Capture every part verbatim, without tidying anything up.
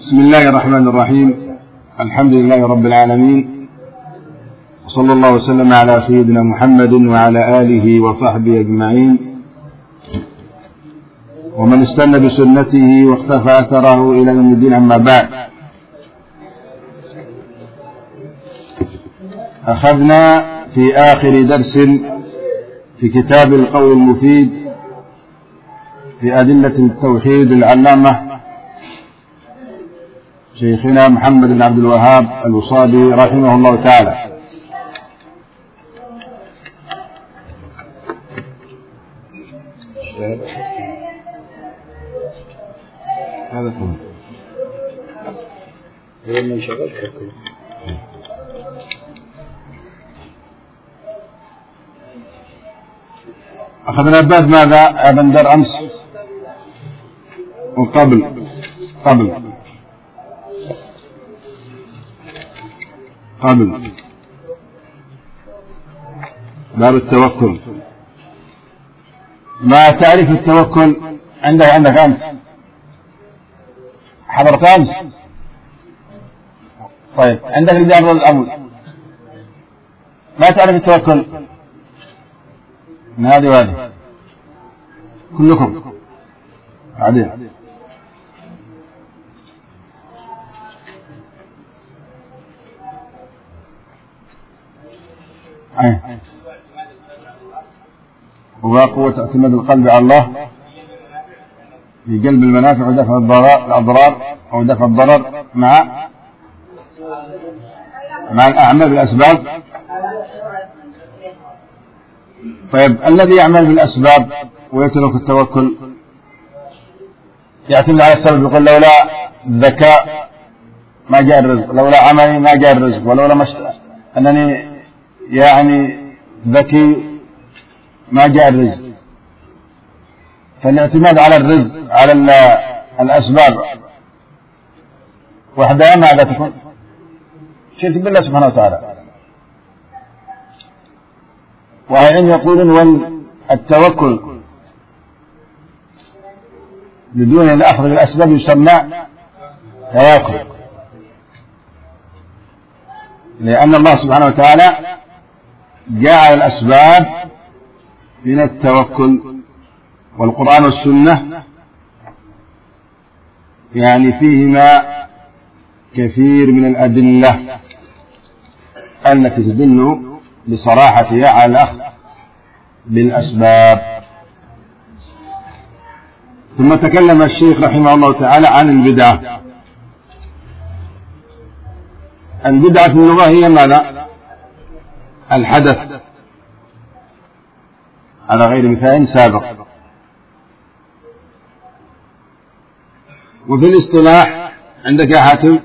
بسم الله الرحمن الرحيم. الحمد لله رب العالمين، وصلى الله وسلم على سيدنا محمد وعلى آله وصحبه أجمعين، ومن استنى بسنته واختفى أثره إلى يوم الدين. أما بعد، أخذنا في آخر درس في كتاب القول المفيد في أدلة التوحيد العلامة شيخنا محمد بن عبد الوهاب الوصابي رحمه الله تعالى. هذا فهم من شغل حكم. أخذنا باب ماذا يا بندر أمس وقبل قبل قبل باب التوكل. ما تعرف التوكل عندك عندك أنت حضرت أمس؟ طيب عندك رجال الأول ما تعرف التوكل من هذه وهذه كلكم بعدين. أي هو قوة اعتماد القلب على الله في جلب المنافع ودفع الأضرار أو دفع الضرر مع مع الأعمال بالأسباب. طيب الذي يعمل بالأسباب ويترك التوكل يعتمد على السبب، يقول لولا الذكاء ما جاء الرزق، لولا عملي ما جاء الرزق، ولولا مشت... أنني يعني ذكي ما جاء الرزق. فالاعتماد على الرزق على الأسباب وحدها ماذا تكون؟ شرك بالله سبحانه وتعالى. وأهل العلم يقولون والتوكل بدون الأخذ بالأسباب يسمى توكل، لأن الله سبحانه وتعالى جعل الأسباب من التوكل، والقرآن والسنة يعني فيهما كثير من الأدلة التي تدل بصراحتها على الأخذ بالأسباب. ثم تكلم الشيخ رحمه الله تعالى عن البدعة. البدعة في اللغة هي ماذا؟ الحدث على غير مثال سابق. وفي الاصطلاح عندك يا حاتم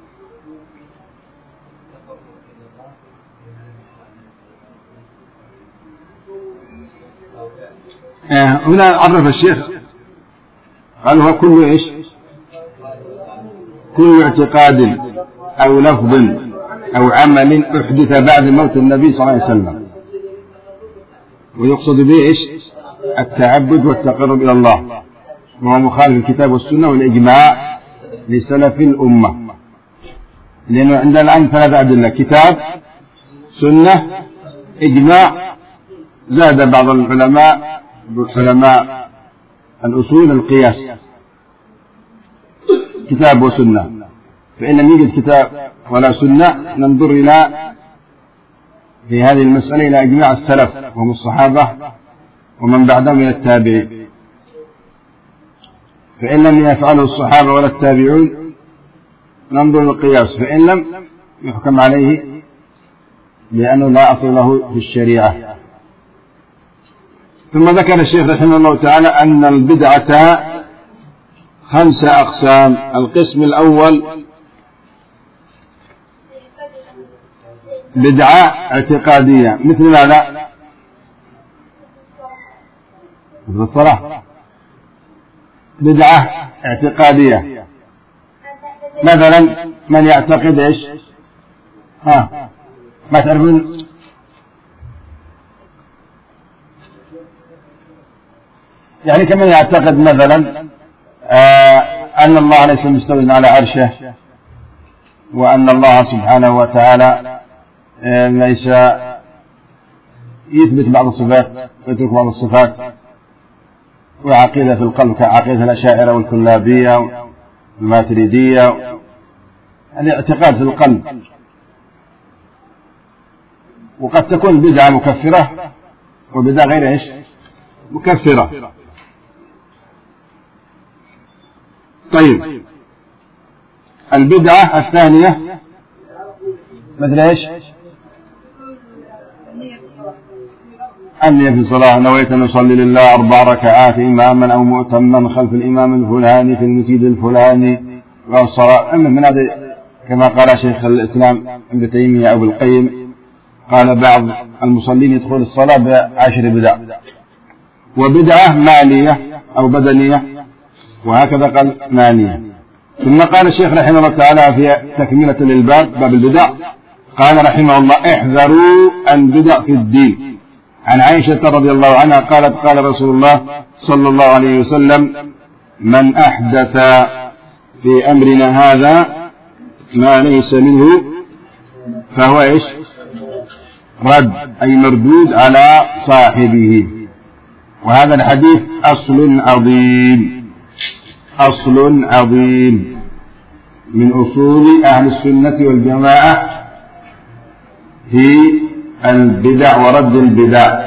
هنا عرف الشيخ قال هو كل إيش؟ كل اعتقاد أو لفظ أو عمل أحدث بعد موت النبي صلى الله عليه وسلم، ويقصد به إيش؟ التعبد والتقرب إلى الله، وهو مخالف الكتاب والسنة والإجماع لسلف الأمة. لأنه عندنا الآن ثلاثة أدلة: كتاب، سنة، إجماع. زاد بعض العلماء علماء الأصول القياس، كتاب وسنة. فإن لم يوجد كتاب ولا سنة ننظر إلى في هذه المسألة إلى إجماع السلف وهم الصحابة ومن بعدهم من التابعين. فإن لم يفعله الصحابة ولا التابعون ننظر للقياس، فإن لم يحكم عليه لأنه لا أصل له في الشريعة. ثم ذكر الشيخ رحمه الله تعالى أن البدعة خمسة أقسام. القسم الأول بدعة اعتقادية، مثل ماذا؟ مثل الصلاة، بدعة اعتقادية. مثلا من يعتقد إيش؟ ها ما تعرفون؟ يعني كمن يعتقد مثلا أن الله ليس مستوٍ على عرشه، وأن الله سبحانه وتعالى ليس يثبت بعض الصفات ويترك بعض الصفات، وعقيدة في القلب كعقيدة الأشاعرة والكلابية والماتريدية، الاعتقاد في القلب. وقد تكون بدعة مكفرة وبدعة غير إيش مكفرة. طيب، البدعة الثانية مثل إيش؟ النية في الصلاة، نويت أن أصلي لله أربع ركعات إماما أو مؤتما خلف الإمام الفلاني في المسجد الفلاني والصلاة. من هذا كما قال شيخ الإسلام ابن تيمية أو القيم، قال بعض المصلين يدخل الصلاة بعشر بدع، وبدعة مالية أو بدنية، وهكذا قال مالية. ثم قال الشيخ رحمه الله تعالى في تكملة للباب باب البدع، قال رحمه الله: احذروا البدع في الدين. عن عائشة رضي الله عنها قالت: قال رسول الله صلى الله عليه وسلم: من أحدث في أمرنا هذا ما ليس منه فهو إيش؟ رد، أي مردود على صاحبه. وهذا الحديث أصل عظيم، أصل عظيم من أصول أهل السنة والجماعة في البدع ورد البدع.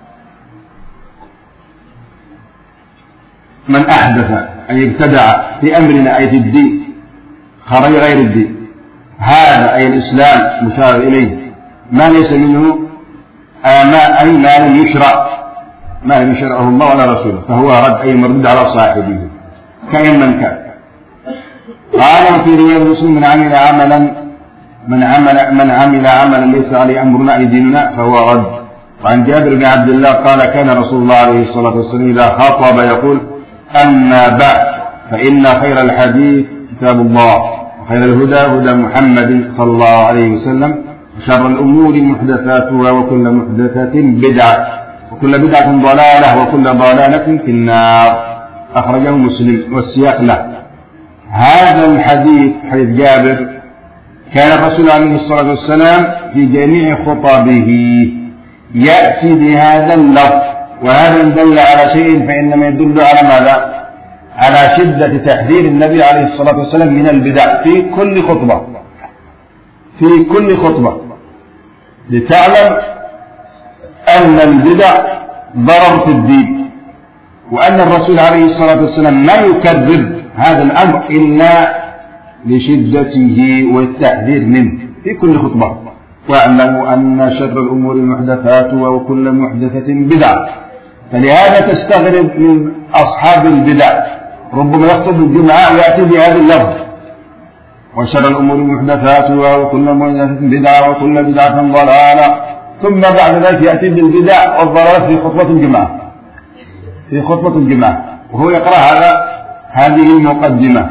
من أحدث أي ابتدع في أمرنا أي في الدين، خرج غير الدين، هذا أي الإسلام مشار إليه، ما ليس منه ما أي ما لم يشرع، ما لم يشرعه الله ولا رسوله، فهو رد أي مردود على صاحبه كائن من كان. قال في رواية مسلم: من عمل عملا من عمل من عمل عملا ليس عليه أمرنا أي ديننا فهو رد. وعن جابر بن عبد الله قال: كان رسول الله عليه الصلاة والسلام إذا خطب يقول: أما بعد فإن خير الحديث كتاب الله، وخير الهدى هدى محمد صلى الله عليه وسلم، وشر الأمور محدثاتها، وكل محدثة بدعة، وكل بدعة ضلالة، وكل ضلالة في النار. أخرجه مسلم والسياق له. هذا الحديث حديث جابر كان الرسول عليه الصلاة والسلام في جميع خطبه يأتي بهذا اللفظ، وهذا إن دل على شيء فإنما يدل على ماذا؟ على شدة تحذير النبي عليه الصلاة والسلام من البدع في كل خطبة، في كل خطبة، لتعلم أن البدع ضرر في الدين، وأن الرسول عليه الصلاة والسلام ما يكذب هذا الأمر إلا لشدته والتحذير منه في كل خطبة. واعلموا أن شر الأمور محدثاتها، وكل محدثة بدعة. فلهذا تستغرب من أصحاب البدع، ربما يخطب الجمعة ويأتي بهذا اللفظ: وشر الأمور محدثاتها، وكل محدثة بدعة، وكل بدعة ضلالة، ثم بعد ذلك يأتي بالبدع والضلالات في خطبة الجمعة، في خطبة الجمعة وهو يقرأ هذا هذه المقدمة.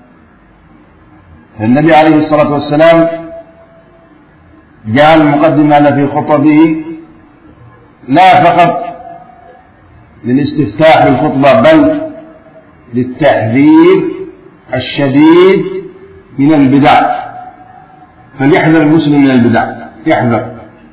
النبي عليه الصلاة والسلام جعل المقدمة في خطبه لا فقط للاستفتاح بالخطبة، بل للتحذير الشديد من البدع. فليحذر المسلم من البدع، يحذر.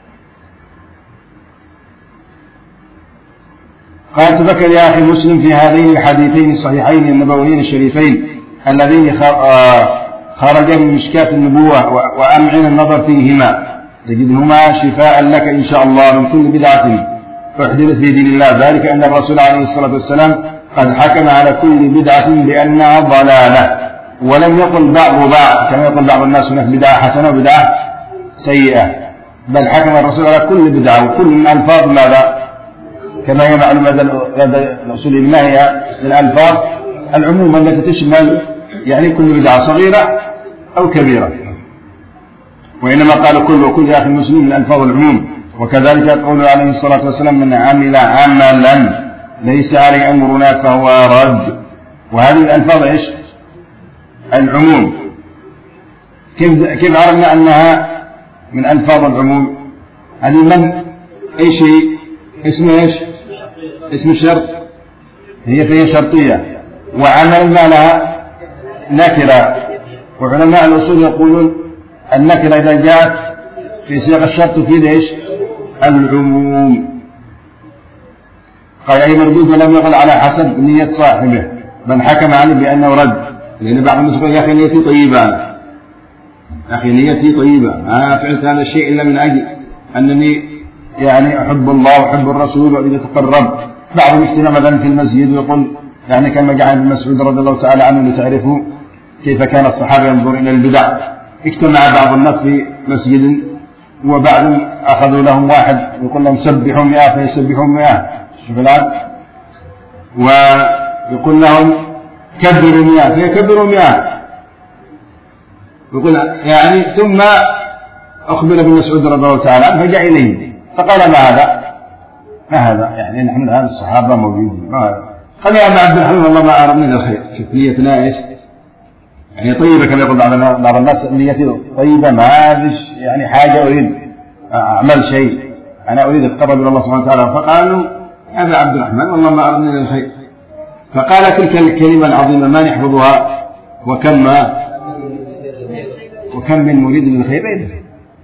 قال: تذكر يا أخي مسلم في هذين الحديثين الصحيحين النبويين الشريفين اللذين خرجا من مشكاة النبوة، وأمعن النظر فيهما تجدهما شفاء لك إن شاء الله من كل بدعة أحدثت في دين الله. ذلك أن الرسول عليه الصلاة والسلام قد حكم على كل بدعة بأنها ضلالة، ولم يقل بعض بعض كما يقول بعض الناس هناك بدعة حسنة وبدعة سيئة، بل حكم الرسول على كل بدعة، وكل من ألفاظ ماذا؟ كما هي معلوم هذا الأصول، ما هي الألفاظ العموم التي تشمل يعني كل بدعة صغيرة أو كبيرة، وإنما قال كل وكل يا أخي المسلمين من ألفاظ العموم. وكذلك قوله عليه الصلاة والسلام: من عمل عملا ليس عليه أمرنا فهو رد. وهذه الألفاظ إيش؟ العموم. كيف كيف عرفنا أنها من ألفاظ العموم؟ هذه من أي شيء اسمه إيش؟ اسم الشرط، هي فهي شرطية. وعمل ما لها نكرة، وعلماء الأصول يقولون النكرة إذا جاءت في سياق الشرط تفيد إيش؟ العموم. قال أي مردود ولم يقل على حسب نية صاحبه، من حكم عليه بأنه رد، لأن بعض الناس يقول يا أخي نيتي طيبة، يا أخي نيتي طيبة، ما فعلت هذا الشيء إلا من أجل أنني يعني أحب الله وأحب الرسول وأريد أتقرب. بعضهم يجتمع مثلا في المسجد ويقول يعني كما جاء ابن مسعود رضي الله تعالى عنه لتعرفوا كيف كان الصحابة ينظر إلى البدع. اجتمع بعض الناس في مسجد وبعضهم أخذوا لهم واحد يقول لهم سبحوا مئة فيسبحوا مئة، شوف الآن، ويقول لهم كبروا مئة فيكبروا مئة، يقول يعني. ثم أخبر ابن مسعود رضي الله تعالى عنه فجاء إليه فقال ما هذا؟ ما هذا؟ يعني نحن الآن الصحابة موجودين، ما هذا؟ قال يا أبا عبد الرحمن والله ما أردنا الخير، شوف نيتنا إيش؟ يعني طيبة كما يقول بعض الناس نيتي طيبة، ما فيش يعني حاجة أريد أعمل شيء، أنا أريد أتقرب إلى الله سبحانه وتعالى. فقالوا يا أبا عبد الرحمن والله ما أردنا الخير. فقال تلك الكلمة العظيمة ما نحفظها، وكم ما وكم من مريد للخير بيده.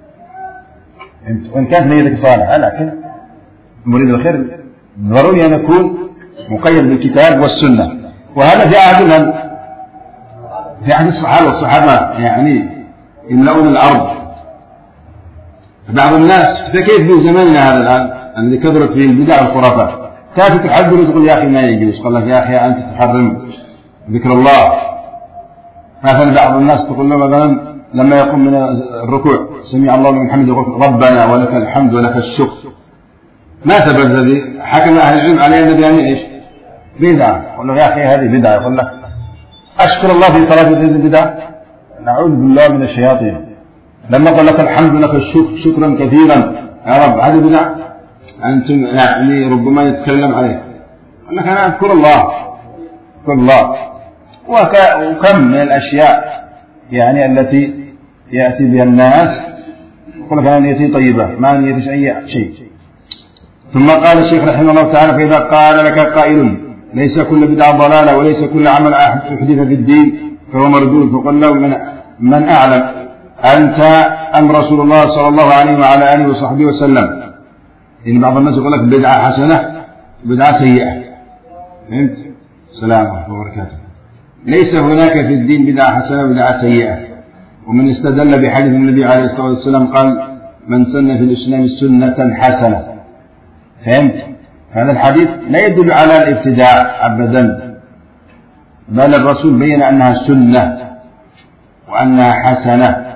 وإن كانت نيتك صالحة، لكن مريد الخير ضروري أن يكون مقيد بالكتاب والسنة. وهذا في عهد في عهد الصحابة، والصحابة يعني يملؤون الأرض. بعض الناس فكيف في زماننا هذا الآن الذي كثرت فيه البدع والخرافات، تأتي تحذر وتقول يا أخي ما يجوز، قال لك يا أخي أنت تحرم ذكر الله. مثلا بعض الناس تقول له مثلا لما يقوم من الركوع سمع الله لمن حمده يقول ربنا ولك الحمد ولك الشكر. ما ثبت هذه، حكم أهل العلم عليه أن يعني إيش؟ بدعة. يقول له يا أخي هذه بدعة، يقول له أشكر الله في صلاة البدعة، نعوذ بالله من الشياطين. لما قال لك الحمد لك الشكر شكرا كثيرا يا رب، هذه بدعة؟ أنتم يعني ربما يتكلم عليه، قال لك أنا أذكر الله أذكر الله. وكم من الأشياء يعني التي يأتي بها الناس يقول لك أنا نيتي طيبة، ما نيتي أي شيء. ثم قال الشيخ رحمه الله تعالى فإذا قال لك قائل ليس كل بدعة ضلالة وليس كل عمل أحدث في الدين فهو مردود، فقل له من, من أعلم أنت أم رسول الله صلى الله عليه وعلى آله وصحبه وسلم. إن بعض الناس يقول لك بدعة حسنة بدعة سيئة، فهمت؟ السلام عليكم ورحمة الله وبركاته. ليس هناك في الدين بدعة حسنة وبدعة سيئة. ومن استدل بحديث النبي عليه الصلاة والسلام قال من سن في الإسلام سنة حسنة، فهمت؟ هذا الحديث لا يدل على الابتداع أبدا، بل الرسول بين أنها سنة وأنها حسنة.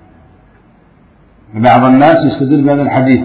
بعض الناس يستدل بهذا الحديث،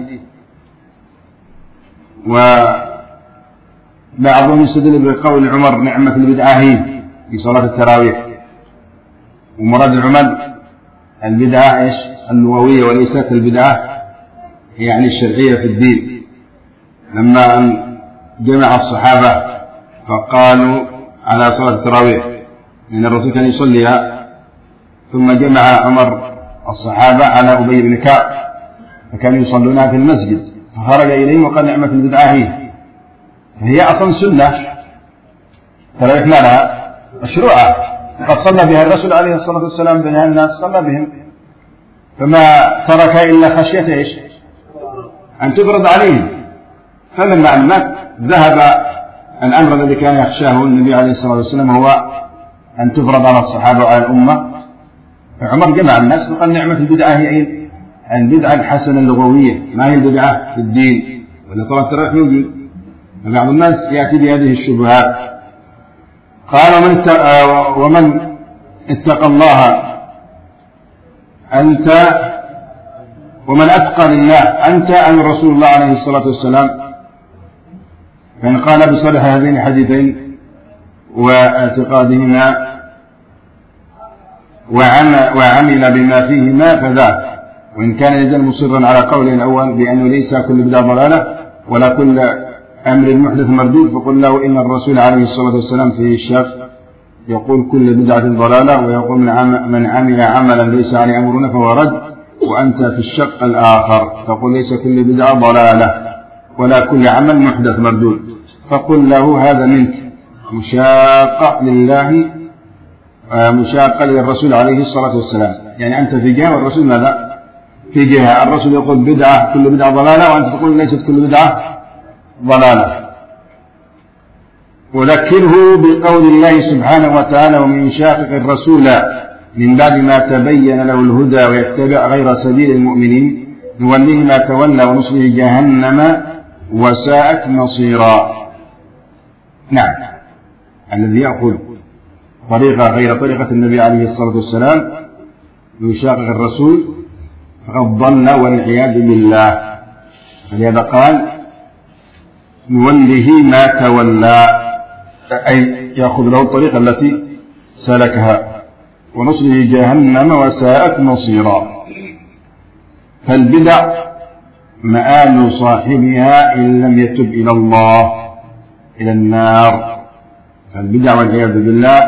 وبعضهم يستدل بقول عمر نعمة البدعة هي في صلاة التراويح. ومراد العمر البدعة إيش؟ اللغوية وليست البدعة يعني الشرعية في الدين. لما جمع الصحابة فقالوا على صلاة التراويح إن الرسول كان يصليها، ثم جمع عمر الصحابة على أبي بن كعب فكانوا يصلونها في المسجد، فخرج إليهم وقال نعمة البدعة هي، فهي أصلا سنة التراويح لها مشروعة، وقد صلى بها الرسول عليه الصلاة والسلام بها الناس صلى بهم، فما ترك إلا خشية إيش؟ أن تفرض عليهم. فلما مات ذهب الأمر الذي كان يخشاه النبي عليه الصلاة والسلام هو أن تفرض على الصحابة وعلى الأمة. فعمر جمع الناس وقال نعمة البدعة هي البدعة الحسنة اللغوية، ما هي البدعة في الدين، ولا صلاة التراويح موجود. فبعض الناس يأتي بهذه الشبهات. قال ومن اتقى, ومن اتقى الله أنت ومن أتقى لله أنت أم رسول الله عليه الصلاة والسلام. فإن قال بصالح هذين الحديثين واعتقادهما وعمل بما فيهما فذاك. وإن كان يزال مصرا على قوله الأول بأنه ليس كل بدعة ضلالة ولا كل أمر محدث مردود، فقل له إن الرسول عليه الصلاة والسلام في الشرح يقول كل بدعة ضلالة، ويقول من عمل عملا ليس عليه أمرنا فهو رد، وأنت في الشق الآخر تقول ليس كل بدعة ضلالة ولا كل عمل محدث مردود. فقل له هذا منك مشاقة لله مشاقة للرسول عليه الصلاة والسلام، يعني أنت في جهة والرسول ماذا؟ في جهة. الرسول يقول بدعة، كل بدعة ضلالة، وأنت تقول ليست كل بدعة ضلالة. وذكره بقول الله سبحانه وتعالى: ومن يشاقق الرسول من بعد ما تبين له الهدى ويتبع غير سبيل المؤمنين نوليه ما تولى ونصله جهنم وساءت مصيرا. نعم، الذي يأخذ طريقة غير طريقة النبي عليه الصلاة والسلام يشاقق الرسول فقد ضل والعياذ بالله. فلهذا قال: نوله ما تولى، أي يأخذ له الطريقة التي سلكها، ونصله جهنم وساءت مصيرا. فالبدع مآل صاحبها إن لم يتب إلى الله إلى النار. فالبدع والعياذ بالله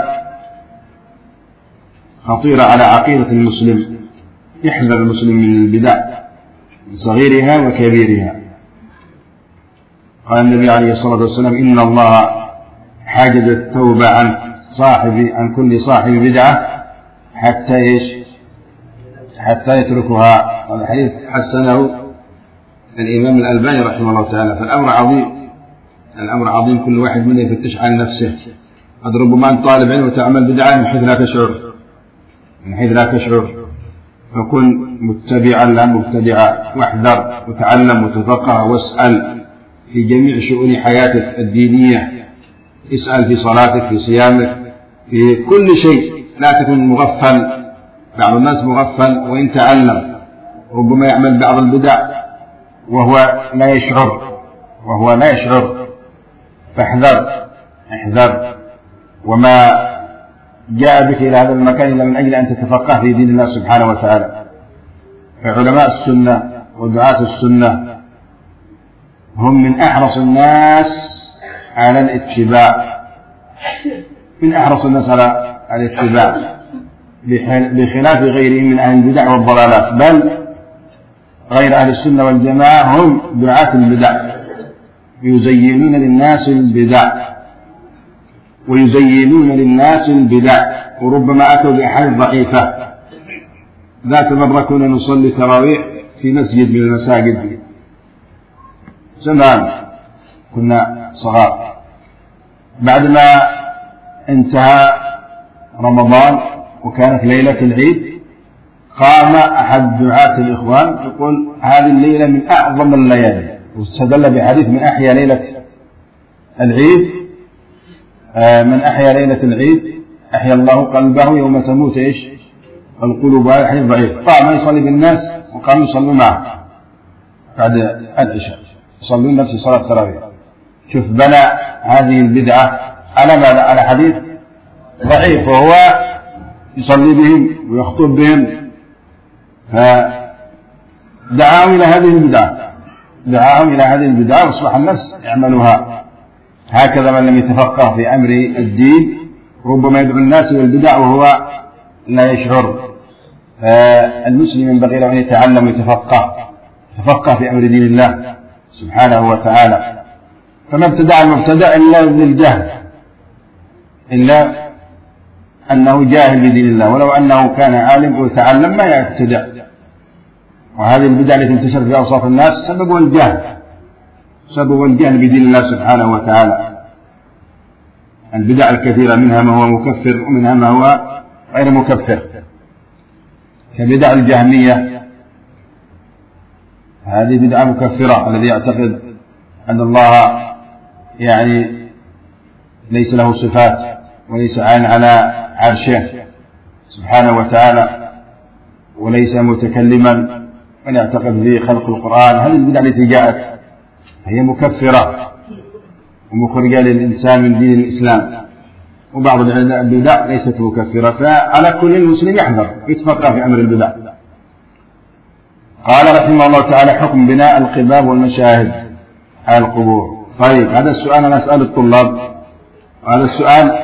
خطيرة على عقيدة المسلم. يحذر المسلم من البدع صغيرها وكبيرها. قال النبي عليه الصلاة والسلام: إن الله حاجز التوبة عن صاحب عن كل صاحب بدعة حتى إيش؟ حتى يتركها. هذا حديث حسنه الإمام الألباني رحمه الله تعالى. فالأمر عظيم، الأمر عظيم. كل واحد منا يفتش عن نفسه. قد ربما أنت طالب علم وتعمل بدعة من حيث لا تشعر، من حيث لا تشعر. فكن متبعا لا مبتدعا، واحذر وتعلم وتفقه واسأل في جميع شؤون حياتك الدينية. اسأل في صلاتك، في صيامك، في كل شيء. لا تكن مغفل. بعض الناس مغفل وإن تعلم ربما يعمل بعض البدع وهو لا يشعر وهو لا يشعر فاحذر احذر. وما جاء بك إلى هذا المكان إلا من أجل أن تتفقه في دين الله سبحانه وتعالى. فعلماء السنة ودعاة السنة هم من أحرص الناس على الاتباع، من أحرص الناس على الاتباع، بخلاف غيرهم من أهل البدع والضلالات. بل غير أهل السنة والجماعة هم دعاة البدع، يزينون للناس البدع ويزينون للناس البدع. وربما أتوا بأحاديث ضعيفة. ذات مرة كنا نصلي تراويح في مسجد من المساجد زمان، كنا صغار. بعدما انتهى رمضان وكانت ليلة العيد، قام أحد دعاة الإخوان يقول: هذه الليلة من أعظم الليالي، واستدل بحديث: من أحيا ليلة العيد من أحيا ليلة العيد أحيا الله قلبه يوم تموت إيش القلوب. هذا حديث ضعيف. قام يصلي بالناس وقاموا يصلوا معه بعد العشاء، يصلون نفس صلاة التراويح. شوف بنى هذه البدعة على ماذا؟ على حديث ضعيف، وهو يصلي بهم ويخطب بهم. فدعاهم إلى هذه البدعة دعاهم إلى هذه البدعة واصبح الناس يعملوها. هكذا من لم يتفقه في أمر الدين ربما يدعو الناس إلى البدع وهو لا يشعر. المسلم ينبغي له أن يتعلم ويتفقه يتفقه في أمر دين الله سبحانه وتعالى. فما ابتدع المبتدع إلا للجهل، إلا أنه جاهل بدين الله، ولو أنه كان عالم ويتعلم ما يبتدع. وهذه البدع التي انتشرت في أوساط الناس سببها الجهل سبب الجهل بدين الله سبحانه وتعالى. البدع الكثيرة منها ما هو مكفر ومنها ما هو غير مكفر، كبدع الجهمية. هذه بدعة مكفرة. الذي يعتقد أن الله يعني ليس له صفات وليس عين على عرشه سبحانه وتعالى وليس متكلما، من يعتقد في خلق القرآن. هذه البدع التي جاءت هي مكفرة ومخرجة للإنسان من دين الإسلام. وبعض البدع ليست مكفرة. فعلى كل المسلم يحذر يتفقه في أمر البدع. قال رحمه الله تعالى: حكم بناء القباب والمشاهد على القبور. طيب، هذا السؤال أنا أسأل الطلاب، وهذا السؤال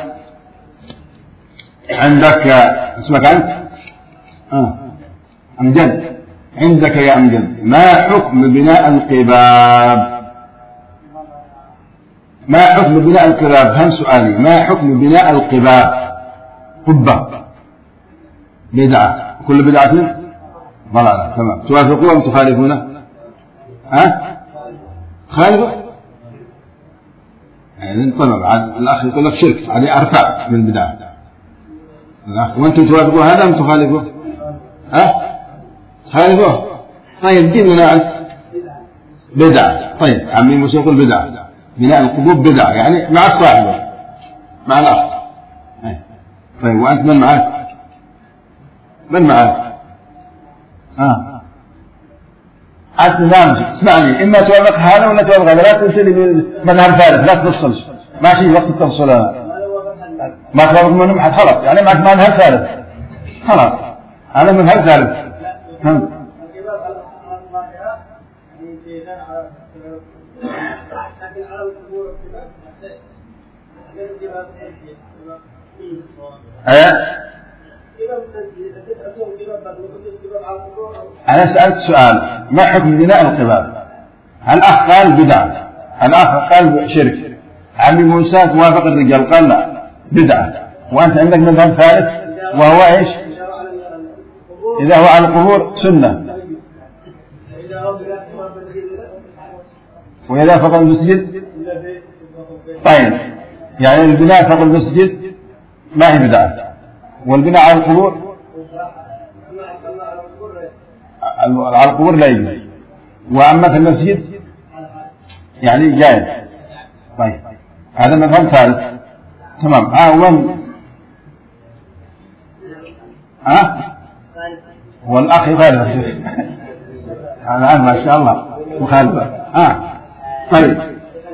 عندك. اسمك أنت؟ آه. أمجد. عندك يا أمجد، ما حكم بناء القباب؟ ما حكم بناء القباب؟ هم سؤالي: ما حكم بناء القباب؟ قبة بدعة، كل بدعة ضلالة. تمام. توافقون أم تخالفون؟ ها؟ تخالفوا؟ يعني انطلب الأخ يقول لك شرك هذه أرفع من البدعة، وأنتم توافقوا هذا أم تخالفوا؟ ها؟ تخالفوه؟ طيب دين لنا أنت بدعة. طيب عمي موسى يقول بدعة، بناء القبور بدعة يعني مع الصاحب مع الأخ. طيب وأنت من معك؟ من معك؟ آه. أنت نظام اسمعني، إما توافق هذا ولا توافق هذا، لا تنسى مذهب ثالث، لا تفصلش ماشي وقت التفصيل. ما توافق منهم حد خلاص يعني معك مذهب ثالث خلاص، هذا مذهب ثالث. فهمت؟ أنا سألت سؤال، ما حكم بناء القباب؟ الأخ قال بدعة، الأخ قال شرك، عمي موسى وافق الرجال قال لا بدعة، وأنت عندك مذهب ثالث وهو إيش؟ إذا هو على القبور سنة، وإذا فوق المسجد طيب يعني البناء فوق المسجد ما هي بدعة، والبناء على القبور على القبور لا يجوز، وأما في المسجد يعني جائز. طيب هذا مذهب ثالث. تمام. ها وين؟ ها والأخ يخالف الآن ما شاء الله مخالفة. ها طيب أن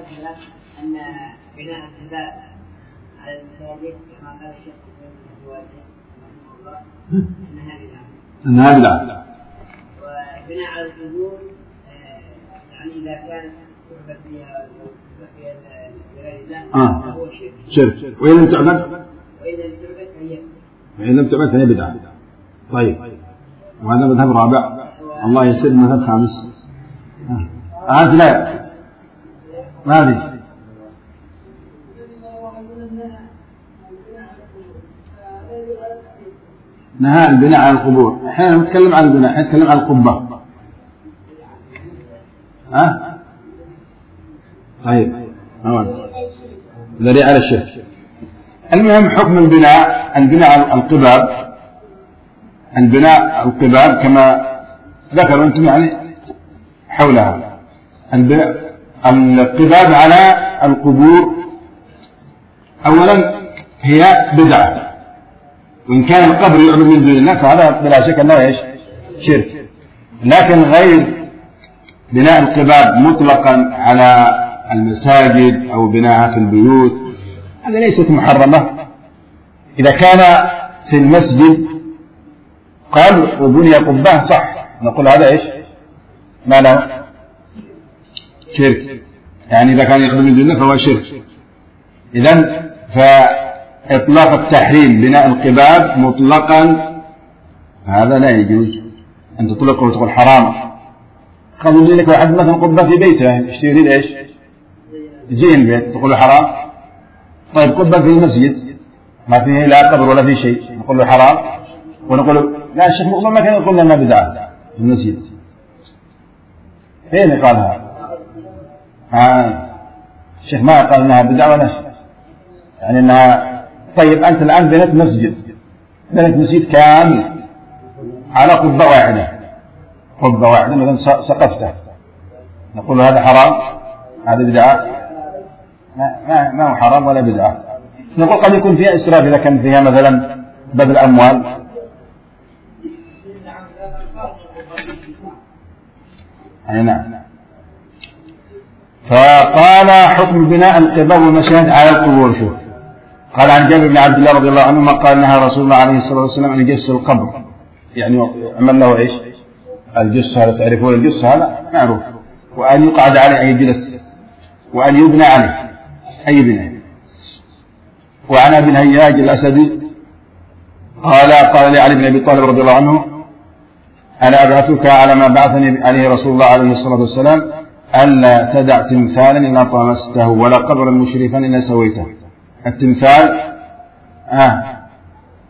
بناء الباب على المساجد كما قال الشيخ إنها بدعة، وبناء على القبور يعني إذا كانت تعبد فيها بغير الله فهو شرك، شرك. وإن لم تعبد وإن لم تعبد فهي وإن لم تعبد فهي بدعة. طيب وهذا مذهب رابع. الله يسر مذهب خامس. هذا لا ما هذه نهى البناء على القبور. احنا نتكلم عن البناء، احنا نتكلم عن القبة. ها طيب دليل على الشرك. المهم حكم البناء، البناء على القباب، البناء القباب كما ذكروا انتم يعني حولها. القباب على القبور اولا هي بدعة، وإن كان القبر يعبد من دون الله فهذا بلا شك أنه إيش؟ شرك. لكن غير بناء القباب مطلقا على المساجد أو بناءها في البيوت هذا ليست محرمة. إذا كان في المسجد قال وبني قبة صح، نقول هذا إيش؟ ما له شرك، يعني إذا كان يعبد من دون الله فهو شرك. إذن ف إطلاق التحريم بناء القباب مطلقا هذا لا يجوز أن تطلقه وتقول حرام. قد يجي لك واحد مثلا قبة في بيته يشتري إيش؟ يجي البيت تقول له حرام. طيب قبة في المسجد ما فيه لا قبر ولا فيه شيء نقول له حرام، ونقول له لا الشيخ مقبل ما كان يقول لنا بدعة في المسجد. فين قالها؟ ها الشيخ ما قال انها بدعة ولا شيء، يعني انها. طيب أنت الآن بنيت مسجد، بنيت مسجد كامل على قبة واحدة، قبة واحدة مثلا سقفته، نقول هذا حرام هذا بدعة؟ ما ما هو حرام ولا بدعة. نقول قد يكون فيها إسراف إذا كان فيها مثلا بذل أموال. أي نعم. فقال حكم بناء القباب والمشاهد على القبور. شوف قال عن جابر بن عبد الله رضي الله عنهما قال نهى رسول الله عليه الصلاة والسلام أن يجس القبر، يعني عمل له إيش؟ الجس، هذا تعرفون الجس هذا معروف، وأن يقعد عليه أي جلس، وأن يبنى عليه أي بناء. وعن أبي الهياج الأسدي قال قال لي علي بن أبي طالب رضي الله عنه أنا أبعثك على ما بعثني عليه رسول الله عليه الصلاة والسلام ألا تدع تمثالا إلا طمسته ولا قبرا مشرفا إلا سويته. التمثال آه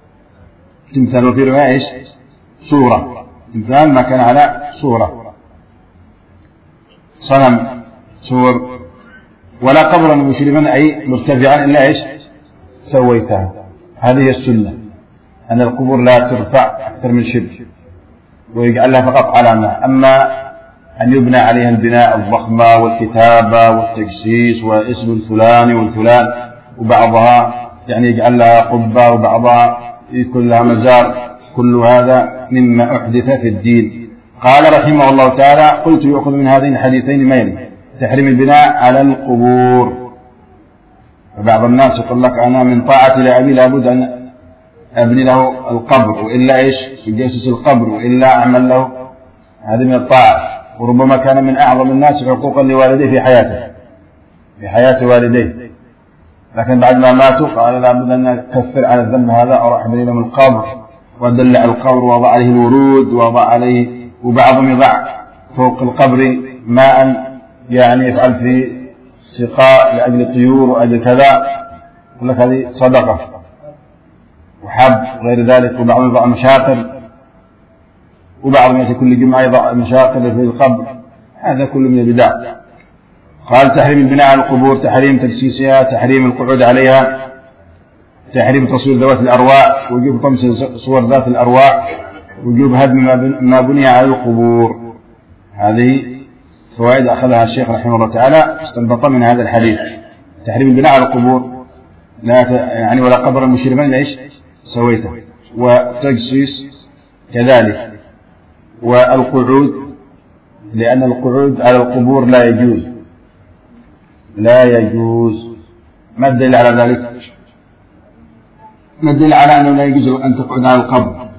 تمثال، وفي رواية إيش صورة، تمثال ما كان على صورة، صنم صور. ولا قبرا مشرفا أي مرتفعا إلا إيش سويتها. هذه السنة، أن القبور لا ترفع أكثر من شبر ويجعل لها فقط علامة. أما أن يبنى عليها البناء الضخمة والكتابة والتجسيس واسم الفلان والفلان، وبعضها يعني يجعل لها قبة وبعضها يكون لها مزار، كل هذا مما أحدث في الدين. قال رحمه الله تعالى: قلت يؤخذ من هذين الحديثين ما يلي: تحريم البناء على القبور. فبعض الناس يقول لك: أنا من طاعة لأبي لابد أن أبني له القبر، وإلا إيش يجسس القبر، وإلا أعمل له، هذه من الطاعة. وربما كان من أعظم الناس حقوقا لوالديه في حياته في حياة والديه، لكن بعد ما ماتوا قال لابد أن أكفر على الذنب هذا، أروح أبني لهم القبر وأدلع القبر ووضع عليه الورود ووضع عليه، وبعضهم يضع فوق القبر ماء يعني يفعل في سقاء لأجل الطيور وأجل كذا، يقول لك هذه صدقة وحب غير ذلك. وبعضهم يضع مشاقر، وبعضهم في كل جمعة يضع مشاقر في القبر، هذا كله من البدع. قال: تحريم البناء على القبور، تحريم تجسيسها، تحريم القعود عليها، تحريم تصوير ذوات الأرواح، وجوب طمس صور ذات الأرواح، وجوب هدم ما بني على القبور. هذه فوائد أخذها الشيخ رحمه الله تعالى استنبط من هذا الحديث. تحريم البناء على القبور، لا يعني ولا قبر المشرفين ليش سويته، وتجسيس كذلك، والقعود، لأن القعود على القبور لا يجوز لا يجوز ما الدليل على ذلك؟ ما الدليل على أنه لا يجوز أن تقعد على القبر؟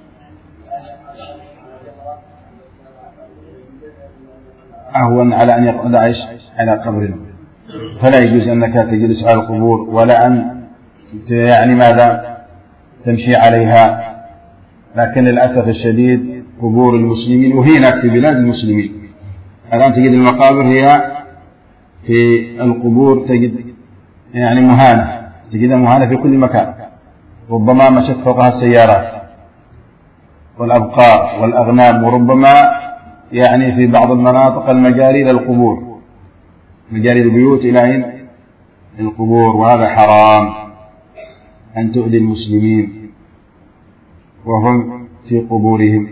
أهون على أن يقعد عيش على قبر، فلا يجوز أنك تجلس على القبور، ولا أن يعني ماذا تمشي عليها. لكن للأسف الشديد قبور المسلمين، وهي هناك في بلاد المسلمين الآن تجد المقابر هي في القبور، تجد يعني مهانة، تجدها مهانة في كل مكان، ربما مشت فوقها السيارات والأبقار والأغنام، وربما يعني في بعض المناطق المجاري إلى القبور، مجاري البيوت إلى القبور. وهذا حرام أن تؤذي المسلمين وهم في قبورهم.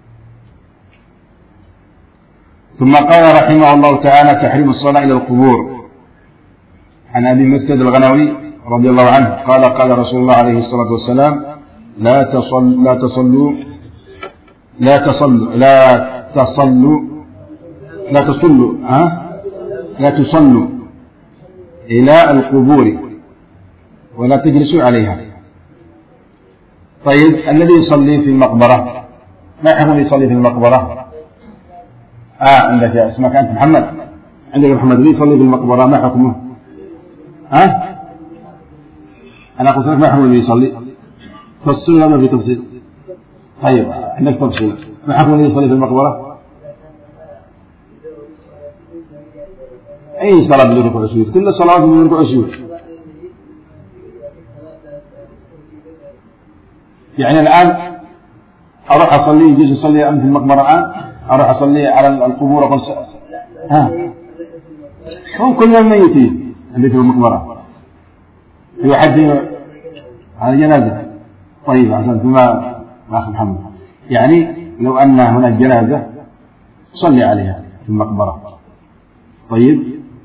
ثم قال رحمه الله تعالى: تحريم الصلاة إلى القبور. عن أبي مثل الغنوي رضي الله عنه قال: قال رسول الله عليه الصلاة والسلام: لا تصل لا تصلوا لا تصلوا لا تصلوا لا تصلوا ها لا تصلوا إلى القبور ولا تجلسوا عليها. طيب، الذي يصلي في المقبرة ما يحكم يصلي في المقبرة؟ آه عندك يا اسمك أنت محمد، عندك محمد، اللي يصلي في المقبرة ما حكمه؟ ها؟ أنا قلت لك ما حكم اللي يصلي؟ تفصيل ولا ما في تفصيل؟ طيب عندك تفصيل، ما حكم اللي يصلي في المقبرة؟ أي صلاة بدون ركوع وسجود؟ كل صلاة بدون ركوع وسجود. يعني الآن أروح أصلي، يجوز أصلي أم في المقبرة الآن؟ أروح أصلي على القبور أقول س... ها هم كلهم ميتين اللي في المقبرة، في حد هذا جنازة. طيب أحسنت ما أخي محمد، يعني لو أن هناك جنازة صلي عليها في المقبرة. طيب،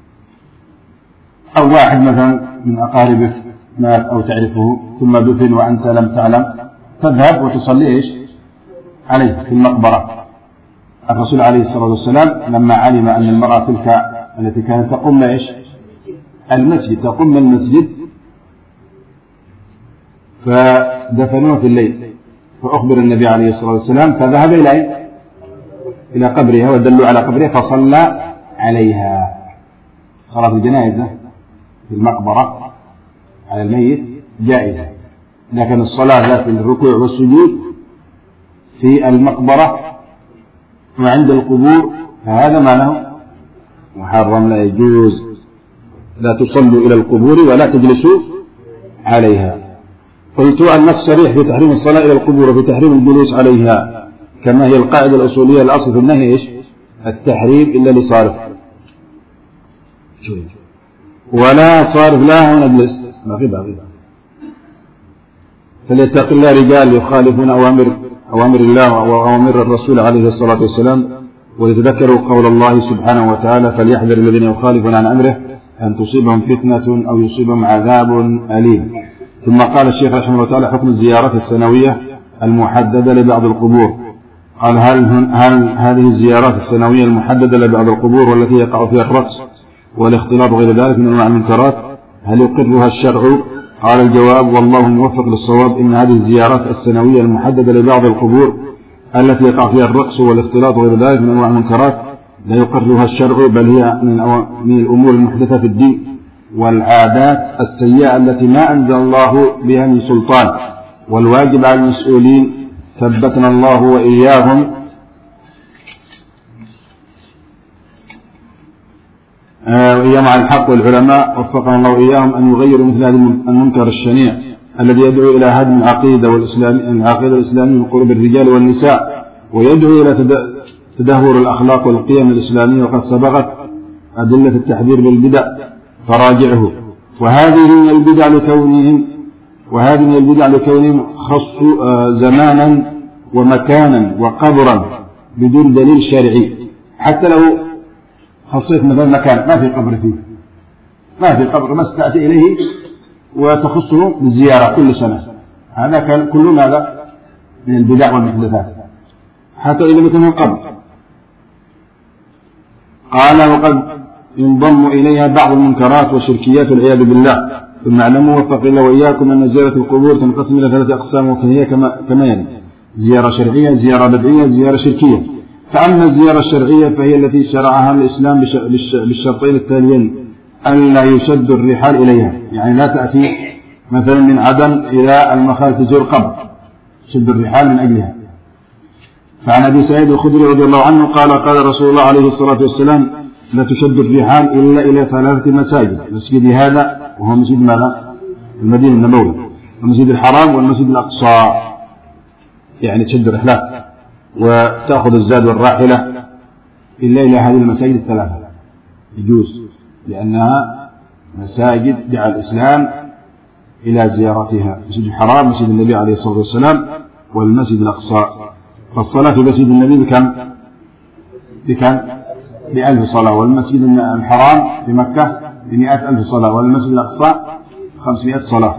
أو واحد مثلا من أقاربك مات أو تعرفه ثم دفن وأنت لم تعلم، تذهب وتصلي إيش عليه في المقبرة. الرسول عليه الصلاة والسلام لما علم أن المرأة تلك التي كانت تقوم إيش المسجد تقوم المسجد فدفنوها في الليل، فأخبر النبي عليه الصلاة والسلام، فذهب إلى إلى قبرها ودلوا على قبرها فصلى عليها. صلاة الجنازة في المقبرة على الميت جائزة، لكن الصلاة ذات الركوع والسجود في المقبرة وعند القبور فهذا معناه محرم، لا يجوز. لا تصلوا إلى القبور ولا تجلسوا عليها. قلت النص صريح في تحريم الصلاة إلى القبور وفي تحريم الجلوس عليها، كما هي القاعدة الأصولية الأصل في النهي إيش؟ التحريم إلا لصارف، ولا صارف لها ونجلس ما في باب. فليتق الله رجال يخالفون أوامر أوامر الله وأوامر الرسول عليه الصلاة والسلام، وليتذكروا قول الله سبحانه وتعالى: فليحذر الذين يخالفون عن أمره أن تصيبهم فتنة أو يصيبهم عذاب أليم. ثم قال الشيخ رحمه الله تعالى: حكم الزيارات السنوية المحددة لبعض القبور. قال: هل, هل هذه الزيارات السنوية المحددة لبعض القبور والتي يقع فيها الرقص والاختلاط وغير ذلك من أنواع المنكرات هل يقرها الشرع؟ قال: الجواب: والله موفق للصواب، إن هذه الزيارات السنوية المحددة لبعض القبور التي يقع فيها الرقص والاختلاط وغير ذلك من أنواع المنكرات لا يقرها الشرع، بل هي من, من الأمور المحدثة في الدين والعادات السيئة التي ما أنزل الله بها من سلطان، والواجب على المسؤولين ثبتنا الله وإياهم وإياهم على الحق والعلماء وفقنا الله وإياهم أن يغيروا مثل هذا المنكر الشنيع الذي يدعو إلى هدم العقيدة والإسلامية العقيدة الإسلامية من قلوب الرجال والنساء، ويدعو إلى تدهور الأخلاق والقيم الإسلامية، وقد سبقت أدلة التحذير بالبدع فراجعه. وهذه من البدع لكونهم وهذه من البدع لكونهم خصوا زمانا ومكانا وقبرا بدون دليل شرعي. حتى لو خصيت مثلا مكان ما في قبر فيه، ما في قبر، ما تأتي إليه وتخصه بالزيارة كل سنة، هذا كان كل ماذا من البدع والمحدثات حتى إذا كان قبر. قال: وقد ينضم إليها بعض المنكرات والشركيات والعياذ بالله. ثم اعلموا وفق الله وإياكم أن زيارة القبور تنقسم إلى ثلاثة أقسام، وهي كما كما يعني: زيارة شرعية، زيارة بدعية، زيارة شركية. فأما الزيارة الشرعية فهي التي شرعها الإسلام بالشرطين التاليين: ألا يشد الرحال إليها، يعني لا تأتي مثلا من عدن إلى المخالف تزور قبر، شد الرحال من أجلها. فعن أبي سعيد الخدري رضي الله عنه قال: قال رسول الله عليه الصلاة والسلام: لا تشد الرحال إلا إلى ثلاثة مساجد: مسجد هذا وهو مسجد ماذا؟ المدينة النبوي، والمسجد الحرام، والمسجد الأقصى. يعني تشد الرحلات وتأخذ الزاد والراحلة إلا إلى هذه المساجد الثلاثة، يجوز، لأنها مساجد دعا الإسلام إلى زيارتها: مسجد الحرام، مسجد النبي عليه الصلاة والسلام، والمسجد الأقصى. فالصلاة في مسجد النبي بكم؟ بكم؟ بألف صلاة. والمسجد الحرام في مكة بمئة ألف صلاة. والمسجد الأقصى خمسمائة صلاة.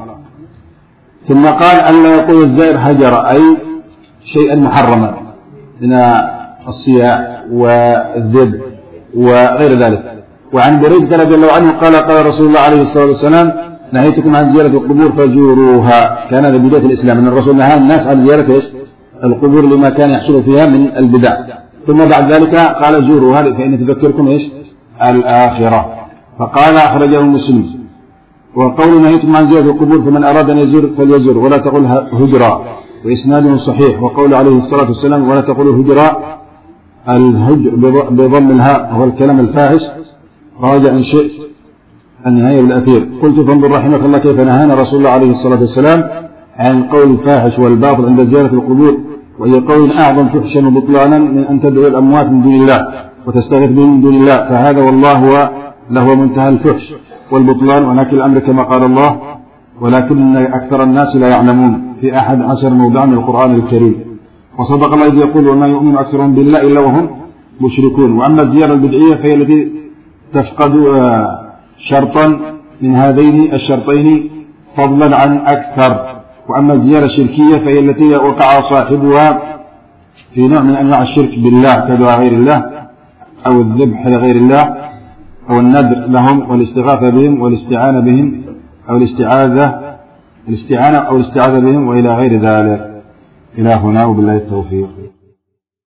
ثم قال: ألا يقول الزائر هجر، أي شيئا محرما من الصياع والذب وغير ذلك. وعن بريدة رضي الله عنه قال: قال رسول الله عليه الصلاة والسلام: نهيتكم عن زيارة القبور فزوروها. كان هذا بداية الإسلام، أن الرسول نهى الناس عن زيارة القبور لما كان يحصل فيها من البدع. ثم بعد ذلك قال: زوروها فإن تذكركم إيش؟ الآخرة. فقال: أخرجه مسلم. وقول نهيتكم عن زيارة القبور فمن أراد أن يزور فليزور ولا تقل هجرا، وإسناده صحيح. وقول عليه الصلاة والسلام: ولا تقل هجرا، الهجر بضم الهاء هو الكلام الفاحش. راجع إن شئت النهاية بالأثير. قلت: فانظر رحمك الله كيف نهانا رسول الله عليه الصلاة والسلام عن قول الفاحش والباطل عند زيارة القبور، وهي قول أعظم فحشا وبطلانا من أن تدعو الأموات من دون الله وتستغيث بهم من دون الله، فهذا والله هو له منتهى الفحش والبطلان. ولكن الأمر كما قال الله: ولكن أكثر الناس لا يعلمون، في أحد عشر موضع من القرآن الكريم. وصدق الله إذ يقول: وما يؤمن أكثرهم بالله إلا وهم مشركون. وأما الزيارة البدعية فهي التي تفقد شرطا من هذين الشرطين فضلا عن أكثر. وأما الزيارة الشركية فهي التي وقع صاحبها في نوع من أنواع الشرك بالله كدعاء غير الله أو الذبح لغير الله أو النذر لهم والاستغاثة بهم والاستعانة بهم أو الاستعاذة الاستعانة أو الاستعاذة بهم وإلى غير ذلك. إلى هنا وبالله التوفيق.